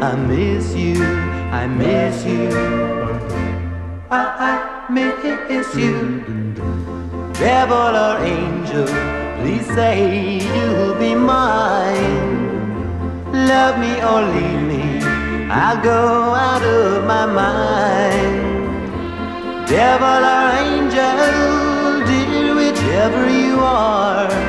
I miss you, I miss you. I miss you. Devil or angel, please say you'll be mine. Love me or leave me, I'll go out of my mind. Devil or angel, dear, whichever you are,